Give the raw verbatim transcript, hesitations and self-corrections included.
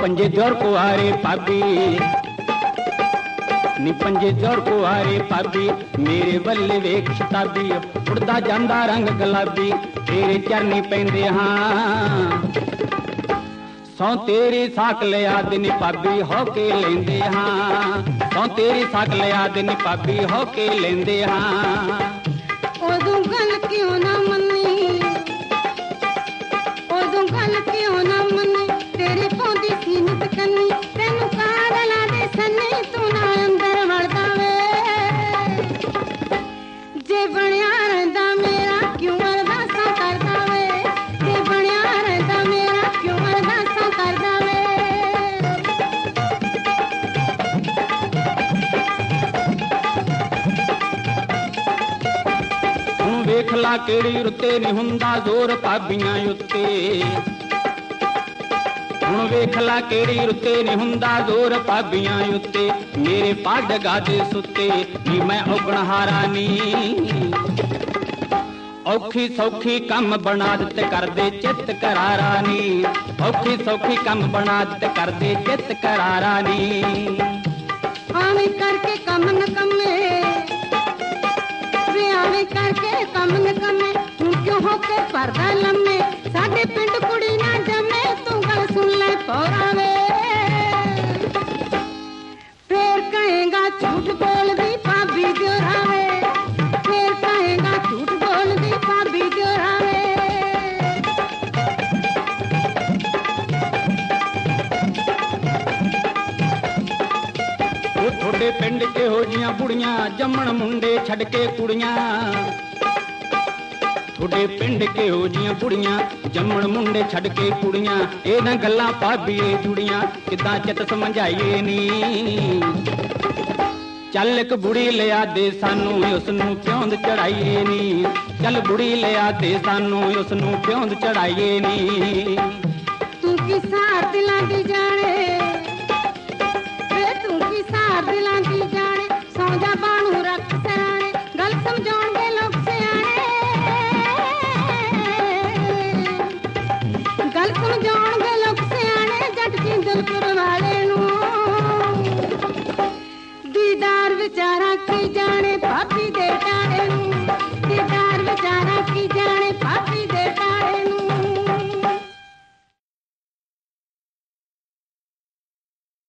पंजे जोर कुआरे भाभी नी पंजे जोर कुआरे भाभी मेरे बल्ले वेख शताबी उड़दा जांदा रंग गुलाबी तेरे चरनी पैंदे हां सौ तेरी साक लिया दिन भाभी हो के लेंदे हां सौ तेरी साक लिया दिन भाभी हो के लेंदे हां ओदू गल क्यों ना मन्नी ओदू गल क्यों ना मन्नी तेरी पौंदी सीनत कन्नी तेनू कादला दे सन्नी तू ना अंदर वड़दा वे जे बनया रहंदा मेरा क्यों अरदासा करदा वे जे बनया रहंदा मेरा क्यों अरदासा करदा वे हुण वेख ला केड़ी रुते नहीं हुंदा जोर भाबियां उत्ते हुण वेख ला केड़ी रुते नहीं हुंदा जोर भाबियां उत्ते मेरे पग गादे सुते नी मैं औगण हारा नी औखी सौखी कम बना दिते कर दे चित करारा नी औखी सौखी कम बना दिते कर दे चित करारा नी आवे करके कम न कमे वे आवे करके कम न कमे हुण क्यों होके पर्दा लम्मे साडे पिंड कुड़ी ना जमे तू गल सुन ले पौरावे फिर कहेगा झूठ बोल दी भाभी जोरावे फिर कहेगा झूठ बोल दी भाभी जोरावे ਉਹ ਤੁਹਾਡੇ ਪਿੰਡ ਕਿਹੋ ਜੀਆਂ ਬੁੜੀਆਂ ਜੰਮਣ ਮੁੰਡੇ ਛੱਡ ਕੇ ਕੁੜੀਆਂ ਤੁਹਾਡੇ ਪਿੰਡ ਕਿਹੋ ਜੀਆਂ ਬੁੜੀਆਂ ਜੰਮਣ ਮੁੰਡੇ ਛੱਡ ਕੇ ਕੁੜੀਆਂ ਇਹਨਾਂ ਗੱਲਾਂ ਭਾਬੀਏ ਜੁੜੀਆਂ ਕਿੱਦਾਂ ਚਿੱਤ ਸਮਝਾਈਏ ਨੀ ਚੱਲ ਇੱਕ ਬੁੜੀ ਲਿਆ ਦੇ ਸਾਨੂੰ ਉਸ ਨੂੰ ਪਿਉਂਦ ਚੜਾਈਏ ਨੀ ਚੱਲ ਬੁੜੀ ਲਿਆ ਦੇ ਸਾਨੂੰ ਉਸ ਨੂੰ ਪਿਉਂਦ ਚੜਾਈਏ ਨੀ ਤੂੰ ਕਿਸਾ ਦਿਲਾਂ ਦੀ ਜਾਣੇ सार दिलां दी जाने सौजा बाणू रख सराने गल समझाउणगे लोक सियाणे गल समझाउणगे लोक सियाणे जट जिंदलपुर वाले नू दीदार विचारा की जाने